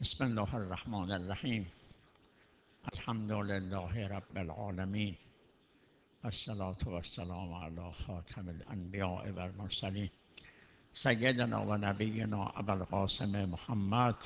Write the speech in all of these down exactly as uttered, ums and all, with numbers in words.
بسم الله الرحمن الرحیم. الحمد لله رب العالمین و الصلاة و السلام علی خاتم الانبیاء و المرسلین سیدنا و نبینا ابوالقاسم محمد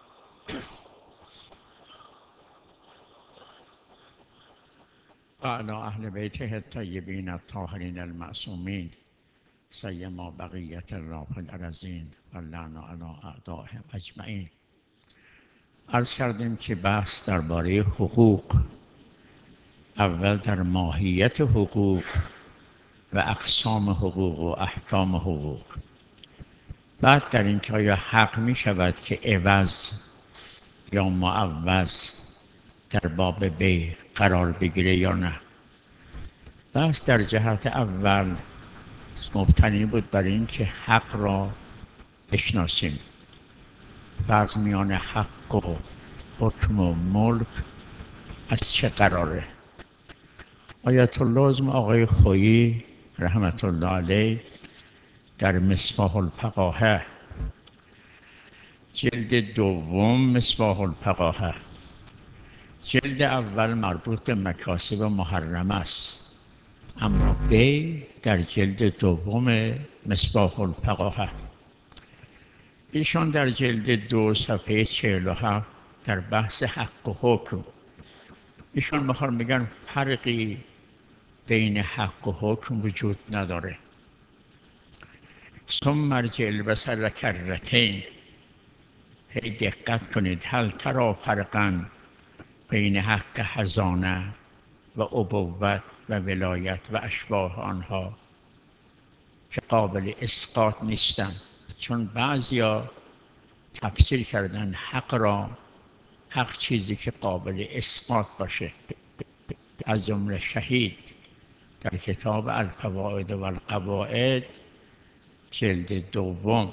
و علی اهل بیته الطیبین الطاهرین المعصومین سیما بقیت الله فی الارضین و لعن علی اعدائهم اجمعین. عرض کردیم که بحث درباره حقوق، اول در ماهیت حقوق و اقسام حقوق و احکام حقوق، بعد در این که آیا حق می شود که عوض یا معوض در باب بیع قرار بگیره یا نه. بحث در جهت اول مبتنی بود بر این که حق را بشناسیم، فرق میان حق و حکم و ملک از چه قراره. آیت الله آقای خویی رحمت الله علیه در مصباح الفقاهه جلد دوم، مصباح الفقاهه جلد اول مربوط به مکاسب محرم است، اما بی در جلد دوم مصباح الفقاهه. ایشان در جلد دو صفحه چهل و هفت در بحث حق و حکم ایشان میخوان میگن فرقی بین حق و حکم وجود نداره. ثم ارجع البصر کرتین، هی دقت کنید، هل تری فرقا بین حق حضانه و ابوت و ولایت و اشباه آنها که قابل اسقاط نیستند. چون بعضیا تفسیر کردن حق را حق چیزی که قابل اسقاط باشه، از جمله شهید در کتاب الفوائد و القواعد جلد دوم.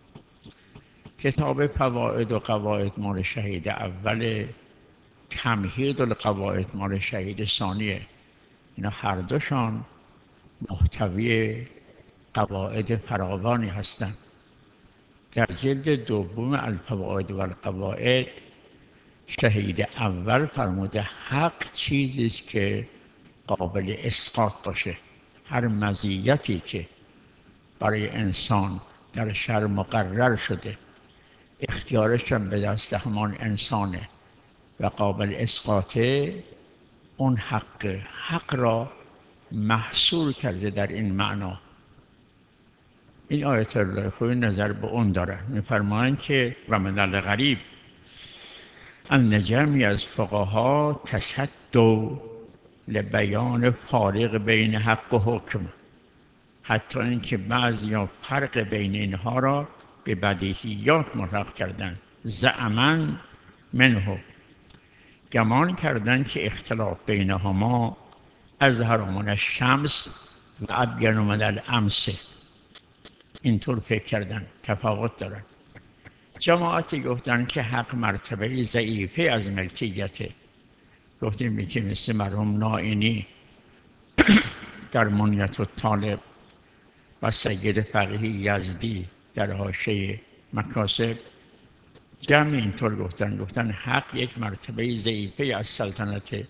کتاب فوائد و قواعد مال شهید اول، تمهید القواعد مال شهید ثانیه. اینا هر دوشان محتوی قواعد فراوانی هستند. در جلد دوم الفوائد و القواعد شهید اول فرموده حق چیزی است که قابل اسقاط باشه. هر مزیتی که برای انسان در شرع مقرر شده، اختیارش هم به دست همان انسانه و قابل اسقاطه، اون حق حق را محصور کرده در این معنا. این آیت الله خوی نظر به اون داره. می‌فرمایند که و من الغریب ان جمعی از فقها تصدوا لبیان فارق بین حق و حکم، حتی اینکه بعضیا فرق بین اینها را به بدیهیات ملحق کردند. زعما منه، گمان کردند که اختلاف بینهما اظهر من الشمس و ابین من الامس. اینطور فکر کردن، تفاوت دارن. جماعتی گفتن که حق مرتبه ضعیفه از ملکیته. گفتیم که مثل مرحوم نائینی در منیت الطالب و سید فقیه یزدی در حاشیه مکاسب، جمع اینطور گفتن. گفتن حق یک مرتبه ضعیفه از سلطنته،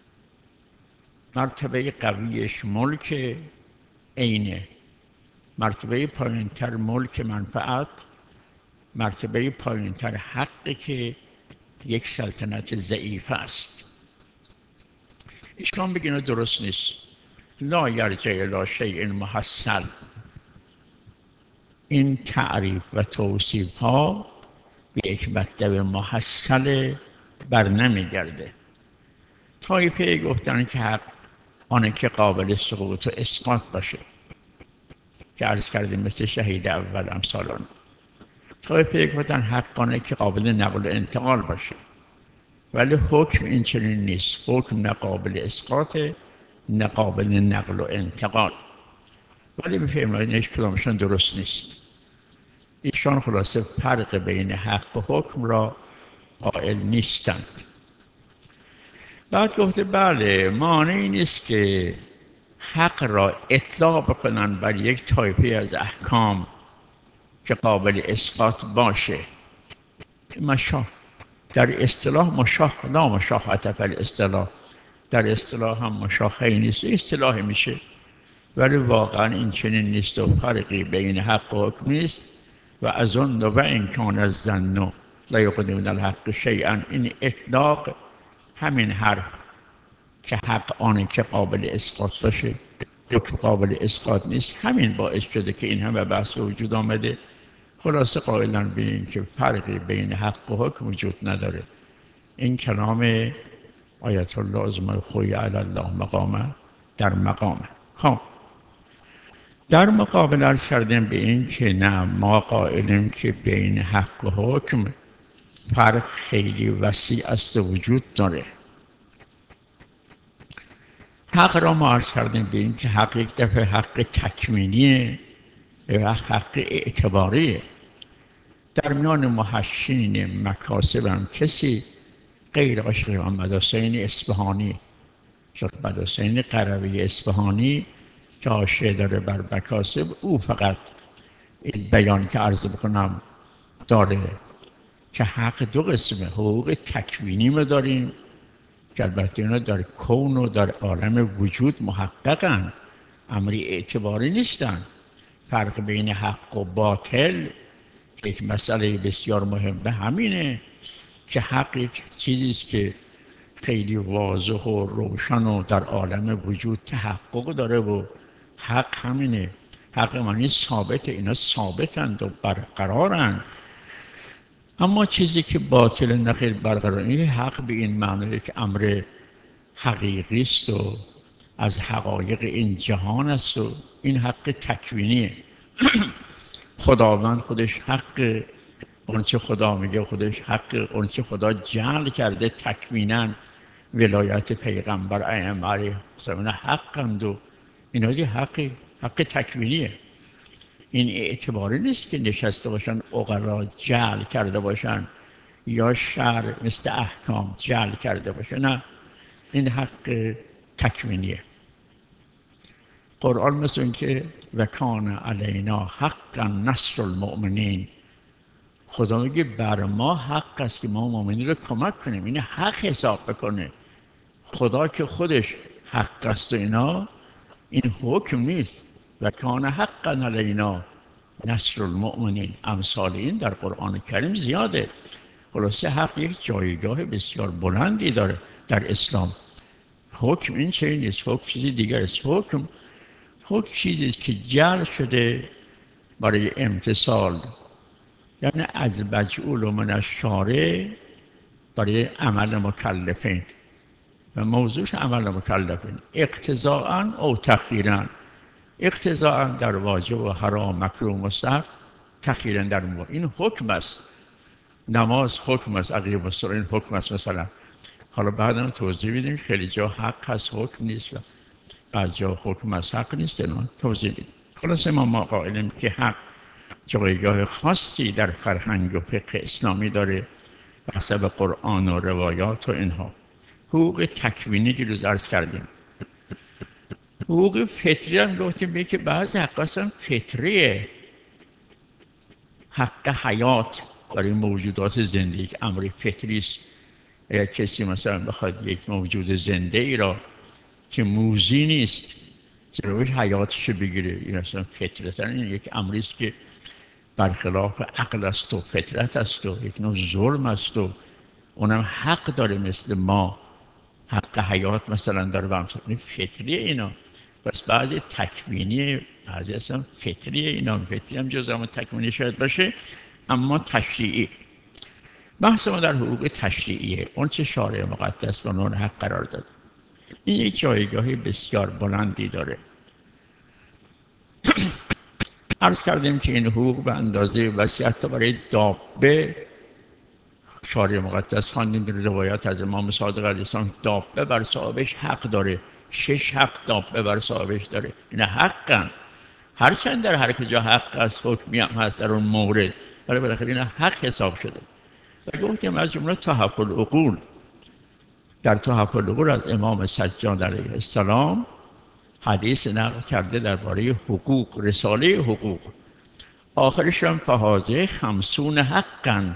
مرتبه قویش ملک عینه، مرتبه پایینتر ملک منفعت، مرتبه پایینتر حقی که یک سلطنت ضعیف است. ایشان بگین درست نیست. لا یرجع الی شیء محصل. این تعریف و توصیف ها به یک مطلب محصل بر نمیگرده. طایفه گفتن که حق آنه که قابل سقوط و اسقاط باشه، که عرض کردیم مثل شهید اول امثالان. طایفه گفتن حق آنه که قابل نقل و انتقال باشه، ولی حکم این چنین نیست. حکم نه قابل اسقاط نه قابل نقل و انتقال. ولی می‌فهمید هیچ کدامشون درست نیست. ایشان خلاصه فرق بین حق و حکم را قائل نیستند. بعد گفته بله، مانعی نیست که حق را اطلاق کنن بر یک طایفه از احکام که قابل اسقاط باشه. مشا در اصطلاح مشاح لا مشاحت فی الاصطلاح، در اصطلاح هم مشاخه نیست، اصطلاحی میشه، ولی واقعا این چنین نیست و فرقی بین حق و حکم نیست. و از اون و این کان از ظن لا یغنی من الحق شیئا، این اطلاق همین حرف که حق آنه که قابل اسقاط باشه، حکم قابل اسقاط نیست، همین باعث شده که این همه بحث وجود آمده. خلاصه قائلان به این که فرقی بین حق و حکم وجود نداره. این کلام آیت الله عظمای خوی علی الله مقامه در مقامه. خب در مقابل عرض کردیم به این که نه، ما قائلیم که بین حق و حکم فرق خیلی وسیع است و وجود داره. حق را ما عرض کردیم به این که حق یک دفعه حق تکوینیه و حق اعتباریه. در میان محشین مکاسب هم کسی غیر عاشق محمد حسین اصفهانی، شیخ محمد حسین قروی اصفهانی که حاشیه داره بر مکاسب، او فقط این بیان که عرض بکنم داره که حق دو قسمه، حقوق تکوینی ما داریم که البته اینا در کون و در عالم وجود محققن، امری اعتباری نیستن. فرق بین حق و باطل یک مسئله بسیار مهم به همینه که حق یک چیزی است که خیلی واضح و روشن و در عالم وجود تحقق داره و حق همینه. حق معنی ثابته، اینا ثابتند و برقرارند. اما چیزی که باطل نخیر برقرار نیست، حق به این معنی که امر حقیقی است و از حقایق این جهان است و این حق تکوینیه. خداوند خودش حق اونچه خدا میگه، خودش حق اونچه خدا جعل کرده تکویناً، ولایت پیغمبر ائمه علیهم السلام حقند و اینا دی حق حق تکوینیه. این اعتباری نیست که نشسته باشن عقلا جعل کرده باشن یا شرع مثل احکام جعل کرده باشن، نه، این حق تکوینیه. قرآن مثل این که و کان علینا حقا نصر المؤمنین، خدا میگه بر ما حق است که ما مؤمنین رو کمک کنیم، این حق حساب بکنه. خدا که خودش حق است و اینا، این حکم نیست. و کان حقا علینا نصر المؤمنین، امثال این در قرآن کریم زیاده. خلاصه حق یک جایگاه بسیار بلندی داره در اسلام. حکم این چیزی نیست، حکم چیزی دیگر است. حکم حکم چیزی است که جعل شده برای امتثال، یعنی از مجعول و من الشارع برای عمل مکلفین و موضوعش عمل مکلفین، اقتضاءً او تخییراً. اقتضاءً در واجب و حرام مکروه و مستحب، تخییراً در مباح. این حکم است. نماز حکم است، عقیده الصلاة این حکم است مثلا. حالا بعدم توضیح میدیم خیلی جا حق هست حکم نیست و بعض جا حکم است حق نیست، اینا توضیح میدیم. خلاصه ما ما قائلیم که حق جایگاه خاصی در فرهنگ و فقه اسلامی داره حسب قرآن و روایات و اینها. حقوق تکوینی دیروز عرض کردیم. حقوق فطری هم گفتیم به که بعض حق هستن فطریه. حق حیات برای موجودات زنده یک امر فطری است. اگر کسی مثلا بخواد یک موجود زنده ای را که موذی نیست جلوش حیاتش بگیره، این اصلا فطرتا این یک امری است که برخلاف عقل است و فطرت است و یک نوع ظلم است و اونم حق داره مثل ما حق حیات مثلا داره و همسان. این فطریه اینا. بس بعضی تکوینی، بعضی اصلا فطریه اینا. فطری هم جز اما تکوینی شاید باشه، اما تشریعی. بحث ما در حقوق تشریعیه، اون چه شارع مقدس و اون حق قرار داد. این یک جایگاهی بسیار بلندی داره. عرض کردیم که این حقوق به اندازه وسیع حتی برای دابه شارع مقدس خواندیم در روایت از امام صادق علیه السلام دابه بر صاحبش حق داره. شش حق دابه بر صاحبش داره. این حقن. هرچند در هر کجا حق است حکمی هم هست در اون مورد، ولی بالاخره این حق حساب شده. و گفتیم از جمله تحف العقول، در تحف العقول از امام سجاد علیه السلام حدیث نقل کرده درباره حقوق، رساله حقوق. آخرش هم فهازه خمسون حقن،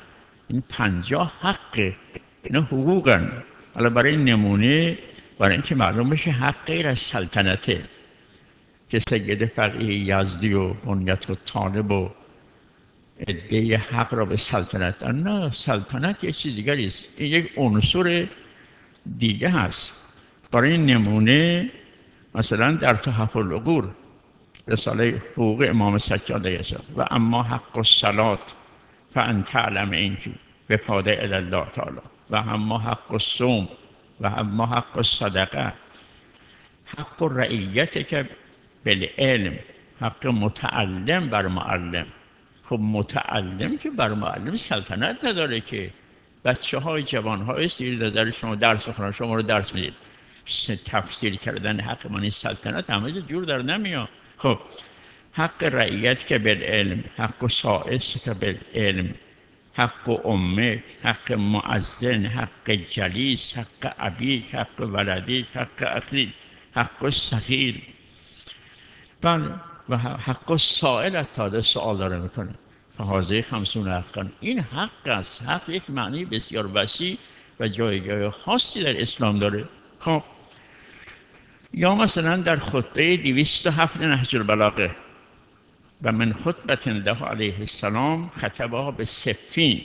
این پنجاه حقه، اینا حقوقن. حالا برای نمونه، برای اینکه معلوم بشه حق غیر از سلطنته که سید فقیه یزدی و بنیت و طالب و عده حق را به سلطنت دارن. نه، سلطنت یه چیز دیگری است، این یک عنصر دیگه هست. برای نمونه مثلا در تحف العقول رساله حقوق امام سجاد علیه السلام، و اما حق الصلات فان تعلم اینکی به پاده الله تعالی، و اما حق الصوم و اما حق الصدقه، حق رعیت که بالعلم، حق متعلم بر معلم. خب متعلم که بر معلم سلطنت نداره که. بچه های جوان های استیر نظر شما درس بخونن، شما رو درس میدید، تفسیر کردن حق من سلطنت همه جور در نمیاد. خب حق رعیت که بالعلم، حق سائس که بالعلم، حق امه، حق مؤذن، حق جلیس، حق ابی، حق ولدی، حق اخی، حق صغیر، بله، و حق سائل تا سوال داره میکنه. فهازه خمسون حقا، این حق است. حق یک معنی بسیار وسیع و جایگاه خاصی در اسلام داره. خب یا مثلا در خطبه دویست و هفت نهج البلاغه، و من خطبت له علیه السلام خطبها به صفین،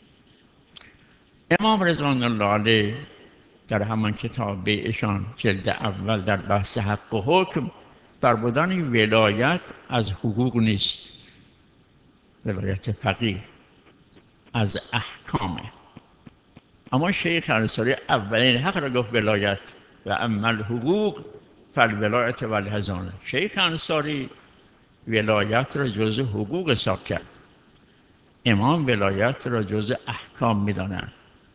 امام رضوان الله علیه در همان کتاب ایشان جلد اول در بحث حق و حکم فرمودن ولایت از حقوق نیست، ولایت فقیه از احکامه. اما شیخ انصاری اولین حق را گفت ولایت، و اما الحقوق فالولایت والحضانه. شیخ انصاری ولایت را جز حقوق حساب کرد، امام ولایت را جز احکام میدانند.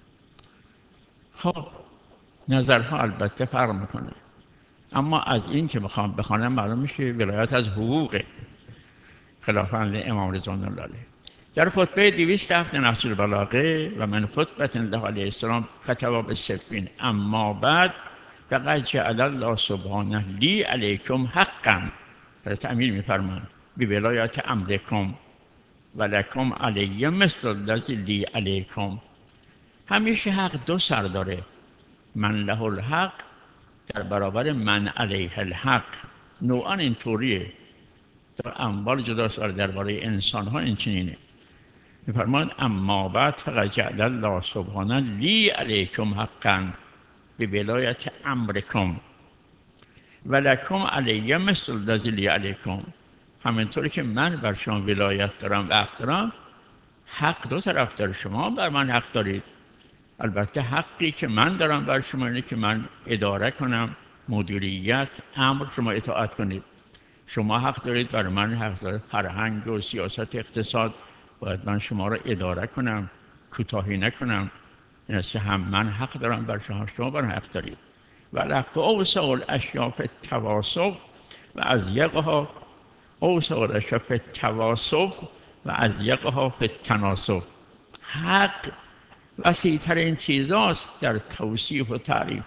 خب نظرها البته فرق میکنه، اما از این که بخوام بخوانم معلوم میشه ولایت از حقوق، خلافاً امام رضوان الله علیه. در خطبه دویست و هفت نهج البلاغه و من خطبت له علیه السلام خطب به صفین، اما بعد فقد جعل الله سبحانه لی علیکم حقا، حضرت امیر میفرمایند به ولایت امرکم و لکم علی مثل الذی لی علیکم. همیشه حق دو سر داره، من له الحق در برابر من علیه الحق. نوعا اینطوریه، در اموال جدا سر، درباره انسان ها این چنینه. میفرماید اما بعد فقط جعل الله سبحانه لی علیکم حقا به ولایت امرکم و لکم علی مثل الذی لی علیکم. همینطوری که من بر شما ولایت دارم و حق دارم، حق دو طرف داره، شما بر من حق دارید. البته حقی که من دارم بر شما اینه که من اداره کنم، مدیریت، امر، شما اطاعت کنید. شما حق دارید بر من حق دارید، فرهنگ و سیاست اقتصاد باید من شما را اداره کنم، کوتاهی نکنم. این است که هم من حق دارم بر شما، شما بر حق دارید. و لحق اوسع الاشیاء فی التواصف و اضیقها، اوسع الاشیاء فی التواصف و اضیقها فی التناسف. حق وسیع‌تر این چیزاست در توصیف و تعریف،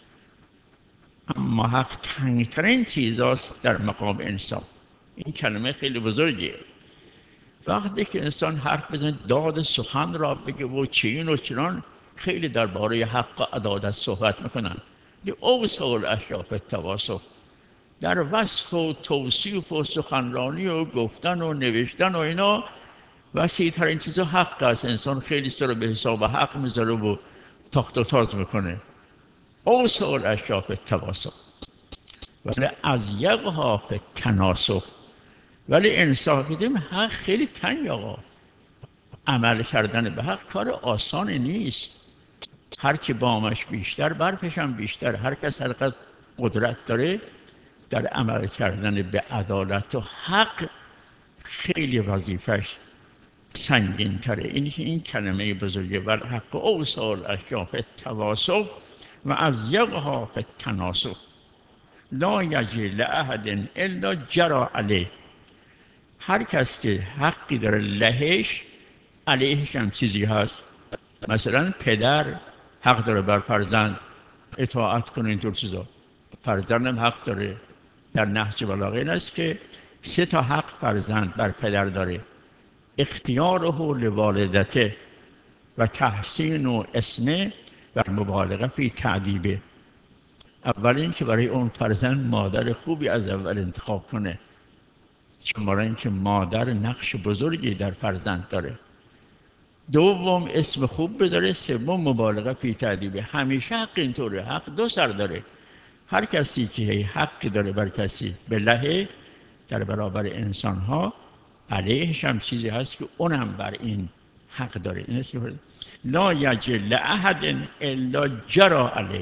اما حق تنگتر این چیزاست در مقام انسان. این کلمه خیلی بزرگیه. وقتی که انسان حرف بزنه، داد سخن را بگه و چین و چنان، خیلی درباره حق و عدالت صحبت میکنن. دی اوسع الاشیاء فی التواصف، در وصف و توصیف و سخنرانی و گفتن و نوشتن و اینا وسیع‌تر این چیزا حق است. انسان خیلی سر به حساب حق میذاره و تاخت و تاز میکنه. اوسع الاشیاء فی التواصف ولی اضیقها فی التناسف. ولی انصاف بدیم حق خیلی تنگ. آقا عمل کردن به حق کار آسانی نیست. هر کی بامش بیشتر برفش هم بیشتر. هر کس هر قدر قدرت داره در عمل کردن به عدالت و حق خیلی وظیفش سنگین تره. این این کلمه بزرگه، و حق اوسع الاشیاء فی التواصف و اضیقها فی التناسف لا یجری لاحد الا جری علیه. هر کس که حقی داره لهش، علیهش هم چیزی هست. مثلا پدر حق داره بر فرزند اطاعت کنه، اینطور چیزا. فرزندم حق داره. در نهج بلاغه این است که سه تا حق فرزند بر پدر داره: اختیاره لوالدته و تحسین و اسمه و مبالغه فی تعدیبه. اول این که برای اون فرزند مادر خوبی از اول انتخاب کنه، چون برای اینکه مادر نقش بزرگی در فرزند داره. دوم اسم خوب بذاره. سوم مبالغه فی تعدیبه. همیشه حق اینطوره، حق دو سر داره. هر کسی که حق داره بر کسی به لحه در برابر انسان ها، علیهش هم چیزی هست که اونم بر این حق داره. این است که لا یجل احد الا جرى علیه،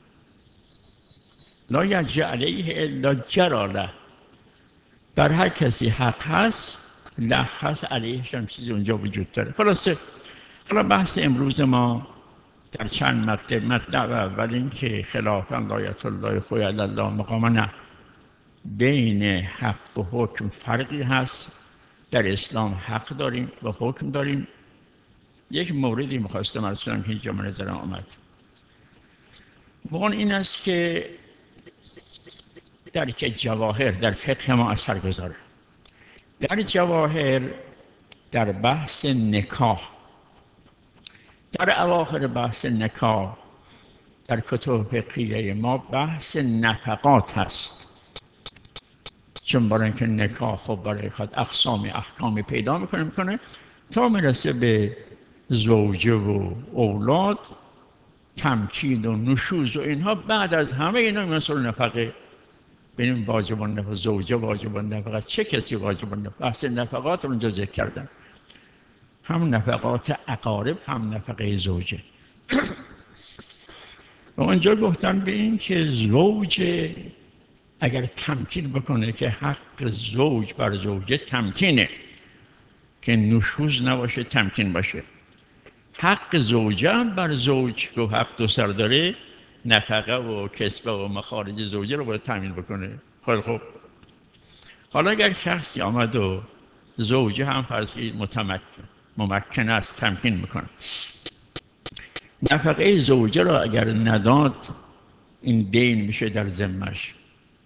لا یجری علیه الا جرى له. بر هر کسی حق هست، لح هست، علیهش هم چیزی اونجا وجود داره. خلاصه حالا بحث امروز ما در چند مطلب. مطلب اول این که خلافا لایت الله خوی الله مقام، نه، بین حق و حکم فرقی هست. در اسلام حق داریم و حکم داریم. یک موردی میخواستم ارز کنم که اینجا من نظرم آمد. اون این است که در که جواهر در فقه ما اثر گذاره. در جواهر در بحث نکاح، در اواخر بحث نکاح در کتب فقهیه ما بحث نفقات هست، چون برای اینکه نکاح خب برای خود اقسام احکامی پیدا میکنه میکنه تا میرسه به زوجه و اولاد، تمکین و نشوز و اینها. بعد از همه اینا مسئول نفقه. ببینیم واجب النفقه، زوجه واجب النفقه، چه کسی واجب النفقه. بحث نفقات رو اونجا ذکر کردن، هم نفقات اقارب هم نفقه زوجه. و اونجا گفتن به این که زوج اگر تمکین بکنه، که حق زوج بر زوجه تمکینه، که نشوز نباشه، تمکین باشه. حق زوجه هم بر زوج که حق دو سر داره، نفقه و کسبه و مخارج زوجه رو باید تامین بکنه. خیلی خوب. حالا اگر شخصی آمد و زوجه هم فرضی متمکن ممکن است، تمکین میکنه، نفقه زوجه را اگر نداد، این دین میشه در ذمش،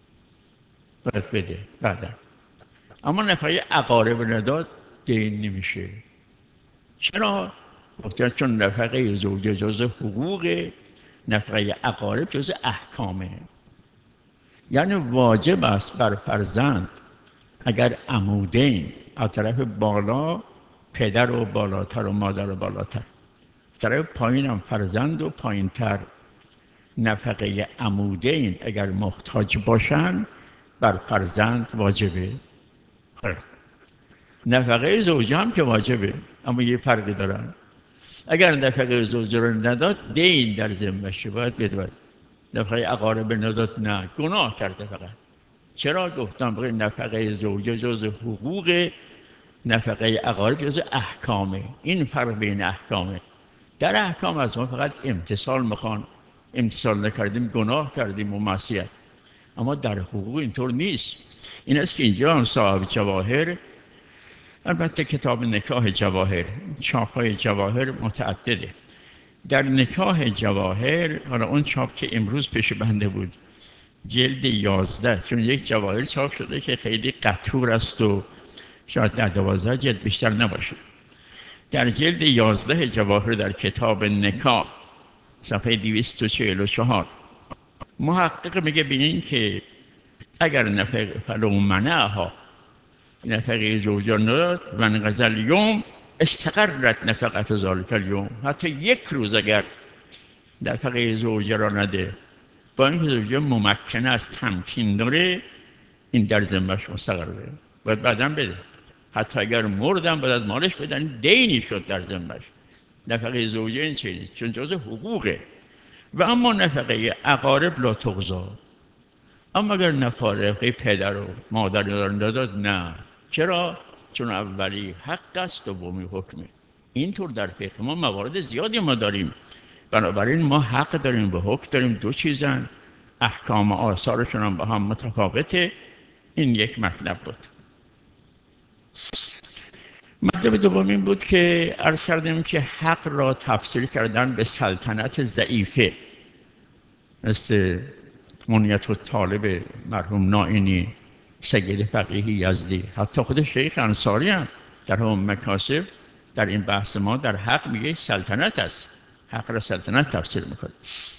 باید بده بعدا. اما نفقه اقارب نداد، دین نمیشه. چرا؟ گفتن چون نفقه زوجه جز حقوق، نفقه اقارب جز احکامه. یعنی واجب است بر فرزند اگر عمودین، از طرف بالا پدر و بالاتر و مادر و بالاتر، طرف پایین هم فرزند و پایین تر، نفقه عمودین اگر محتاج باشن بر فرزند واجبه. خیلی. نفقه زوجه هم که واجبه، اما یه فرقی دارن. اگر نفقه زوجه رو نداد، دین در ذمه‌شه، باید بدود. نفقه اقارب نداد، نه، گناه کرده فقط. چرا؟ گفتم بقیه نفقه زوجه جز حقوق، نفقه اقارب جز احکامه. این فرق بین احکامه. در احکام از ما فقط امتثال میخوان، امتثال نکردیم گناه کردیم و معصیت. اما در حقوق اینطور نیست. این است که اینجا هم صاحب جواهر، البته کتاب نکاح جواهر، چاپ‌های جواهر متعدده. در نکاح جواهر، حالا اون چاپ که امروز پیش بنده بود، جلد یازده، چون یک جواهر چاپ شده که خیلی قطور است و شاید در دوازده جلد بیشتر نباشه. در جلد یازده جواهر در کتاب نکاح صفحه دویست و چهل و چهار محقق میگه ببینین که اگر نفقه فلو منعها، نفقه زوجه نداد، و انقضى الیوم استقرت نفقت ذلک الیوم، حتی یک روز اگر نفقه زوجه را نده، با اینکه زوجه ممکن است، تمکین داره، این در ذمه‌اش مستقره، باید بعداً بده. حتی اگر مردم باید از مالش بدن، دینی شد در ذمه‌اش. نفقه زوجه این چیزی چون جز حقوقه. و اما نفقه اقارب لا تقضی. اما اگر نفقه پدر و مادر داد، نه. چرا؟ چون اولی حق است، دومی حکمه. اینطور در فقه ما موارد زیادی ما داریم. بنابراین ما حق داریم و حکم داریم، دو چیزن. احکام و آثارشون هم با هم متفاوته. این یک مطلب بود. مطلب دوم این بود که عرض کردیم که حق را تفسیر کردن به سلطنت ضعیفه، مثل منیت الطالب مرحوم نائینی، سید فقیه یزدی، حتی خود شیخ انصاری هم در هم مکاسب در این بحث ما در حق میگه سلطنت است، حق را سلطنت تفسیر میکنه.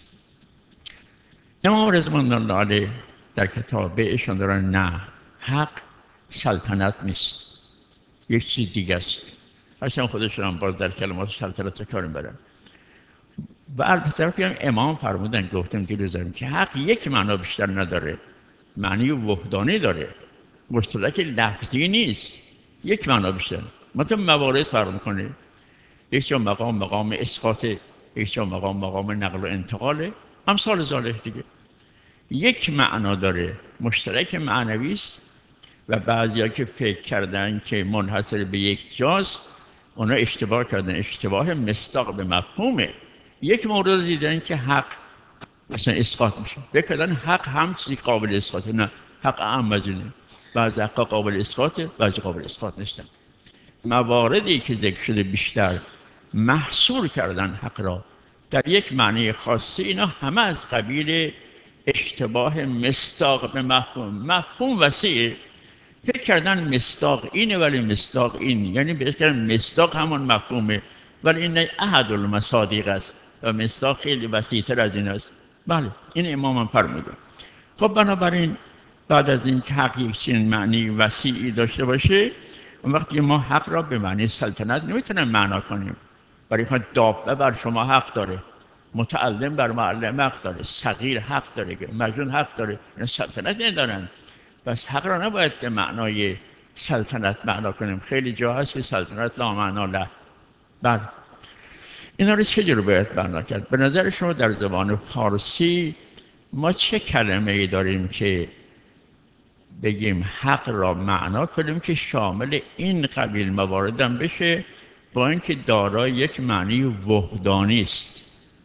امام رضوان الله علیه در کتاب ایشان دارن نه، حق سلطنت نیست، یک چیز دیگه است. اصلا خودشون هم باز در کلمات سلطنت کار میبرن. و البته هم امام فرمودن، گفتم دیروزم، که حق یک معنا بیشتر نداره، معنی وحدانی داره، مشترک لفظی نیست، یک معنا بیشتر. مثلا موارد فرق میکنه، یک جا مقام مقام اسقاط، یک جا مقام مقام نقل و انتقاله، امثال ذالک دیگه. یک معنا داره، مشترک معنوی است. و بعضیا که فکر کردن که منحصر به یک جاست، اونا اشتباه کردن، اشتباه مصداق به مفهومه. یک مورد دیدن که حق مثلا اسقاط میشه، بکردن حق هم چیزی قابل اسقاطه، نه، حق اعم از اینه، بعضی حقا قابل اسقاطه، بعضی قابل اسقاط نیستن. مواردی که ذکر شده بیشتر محصور کردن حق را در یک معنی خاصی، اینا همه از قبیل اشتباه مصداق به مفهوم. مفهوم وسیع، فکر کردن مصداق اینه ولی مصداق این، یعنی بهتر مصداق همان مفهومه ولی این احد المصادیق است و مصداق خیلی وسیع‌تر از این است. بله، این امام هم فرموده. خب بنابراین بعد از این که حق یک چنین معنی وسیعی داشته باشه، اون وقتی ما حق را به معنی سلطنت نمیتونیم معنا کنیم. برای اینکه دابه بر شما حق داره، متعلم بر معلم حق داره، صغیر حق داره، مجنون حق داره، اینا سلطنت ندارن. بس حق را نباید به معنای سلطنت معنا کنیم. خیلی جا هست که سلطنت لا معنا له. بله، اینا رو چجور باید معنا کرد؟ به نظر شما در زبان فارسی ما چه کلمه ای داریم که بگیم حق را معنا کنیم که شامل این قبیل مواردم بشه، با اینکه دارای یک معنی وحدانی است؟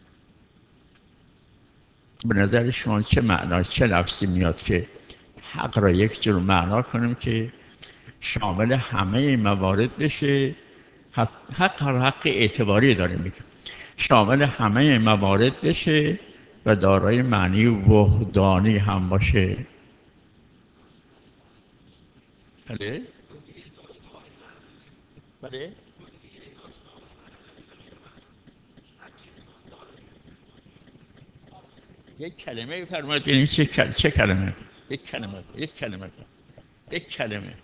به نظر شما چه معنا، چه لفظی میاد که حق را یک جور معنا کنیم که شامل همه موارد بشه؟ حق حق اعتباری داره میگه، شامل همه موارد بشه و دارای معنی وحدانی هم باشه. بله؟ بله؟ یک کلمه فرمایید ببینید چه کل... چه کلمه؟ یک کلمه، یک کلمه، یک کلمه.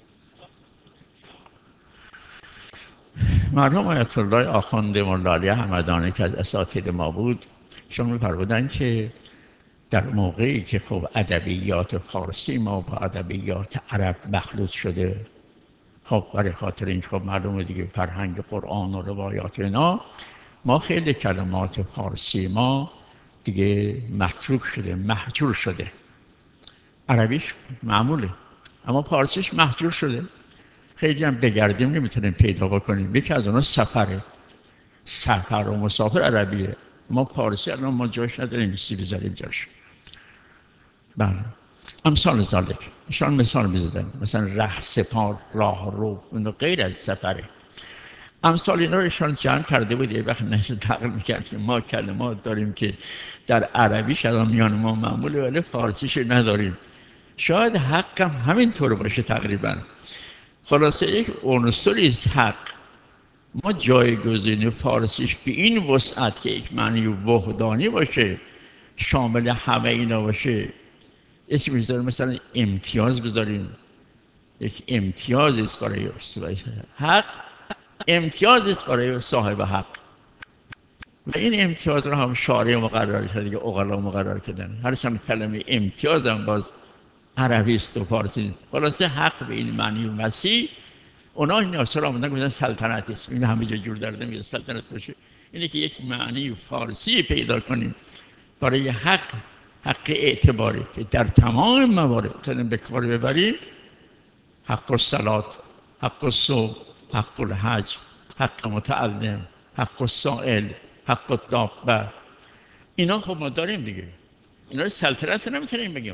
مرحوم آیت الله آخوند مولا علی همدانی که از اساتید ما بود، شما می‌فرمودند که در موقعی که خب ادبیات فارسی ما با ادبیات عرب مخلوط شده، خب برای خاطر این خب معلومه دیگه فرهنگ قرآن و روایات اینا، ما خیلی کلمات فارسی ما دیگه متروک شده، محجور شده. عربیش معموله اما فارسیش محجور شده. خیلی هم بگردیم نمیتونیم پیدا بکنیم. یکی از اونها سفره، سفر و مسافر عربیه. ما فارسی الان ما جاش نداریم بیستی بذاریم جاش. بله، امثال ذالک ایشان مثال میزدن، مثلا ره سپار، راه رو، اونو غیر از سفره. امثال اینا رو ایشان جمع کرده بود، یه وقت نشد تقل میکرد که ما کلمات داریم که در عربیش الان میان ما معموله ولی فارسیش نداریم. شاید حق هم همینطور باشه تقریبا. خلاصه یک عنصری از حق ما جایگزین فارسیش به این وسعت که یک معنی وحدانی باشه، شامل همه اینا باشه، اسم بذاریم مثلا امتیاز بذاریم، یک امتیاز است برای حق، امتیاز است برای صاحب حق و این امتیاز رو هم شارع مقرر کرده، دیگه عقلا مقرر کردن. هرچند کلمه امتیاز هم باز عربی است و فارسی نیست. خلاصه حق به این معنی وسیع، اونا این اصلا آمدن گفتن سلطنت است. این همه جا جور درده میگه سلطنت باشه. اینه که یک معنی فارسی پیدا کنیم برای حق، حق اعتباری که در تمام موارد میتونیم به کار ببریم. حق الصلات، حق الصوم، حق الحج، حق متعلم، حق السائل، حق الدابه. اینا خب ما داریم دیگه. اینا رو سلطنت نمیتونیم بگیم.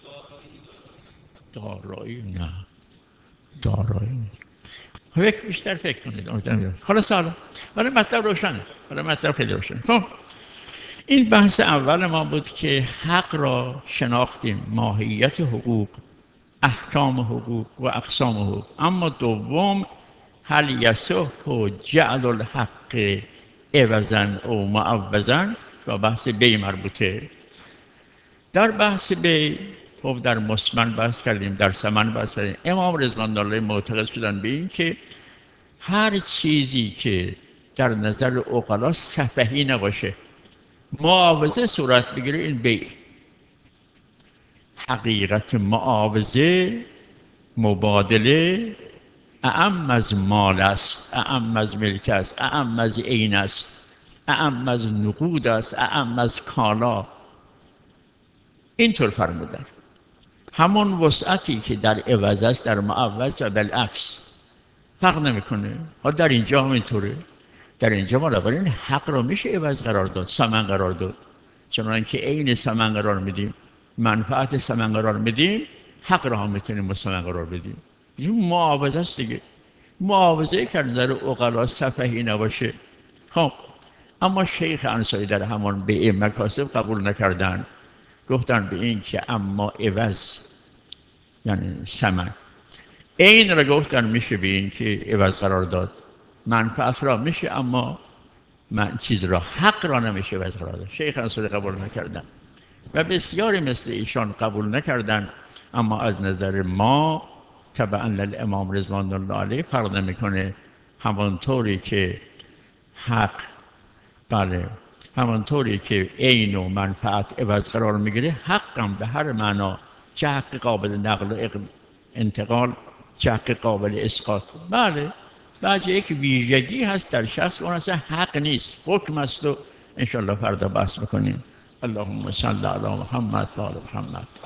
دارایی نه، دارایی یک بیشتر فکر کنید. خلاص حالا ولی مطلب روشنه، ولی مطلب خیلی روشنه. خب این بحث اول ما بود که حق را شناختیم، ماهیت حقوق، احکام حقوق و اقسام حقوق. اما دوم هل یصح جعل الحق عوضا او معوضا، و بحث بی مربوطه. در بحث بی خب در مسمن بحث کردیم، در ثمن بحث کردیم. امام رضوان الله معتقد شدن به این که هر چیزی که در نظر عقلا سفهی نباشه، معاوضه صورت بگیره، این بی. حقیقت معاوضه، مبادله، اعم از مال است، اعم از ملک است، اعم از عین است، اعم از نقود است، اعم از کالا. اینطور فرمودن. همون وسعتی که در عوض است در معوض و بالعکس فرق نمیکنه. ها در اینجا هم اینطوره. در اینجا ما این حق را میشه عوض قرار داد، ثمن قرار داد. چنانکه عین ثمن قرار میدیم، منفعت ثمن قرار میدیم، حق را هم میتونیم ثمن قرار بدیم. این معاوضه است دیگه. معاوضه که نظر عقلا سفهی نباشه. خب اما شیخ انصاری در همان به مکاسب قبول نکردن، گفتن به این که اما عوض یعنی ثمن، این را گفتن میشه به این که عوض قرار داد، منفعت را میشه، اما من چیز را، حق را نمیشه عوض قرار داد. شیخ انصاری قبول نکردن و بسیاری مثل ایشان قبول نکردن. اما از نظر ما تبعا للامام رضوان الله علیه فرق نمیکنه. همانطوری که حق، بله، همانطوری که عین و منفعت عوض قرار میگیره، حقم به هر معنا، چه حق قابل نقل و انتقال، چه حق قابل اسقاط. بله، بعد یک ویژگی هست در شخص، اون اصلا حق نیست، حکم است. و انشالله فردا بحث بکنیم. اللهم صل علی محمد و آل محمد.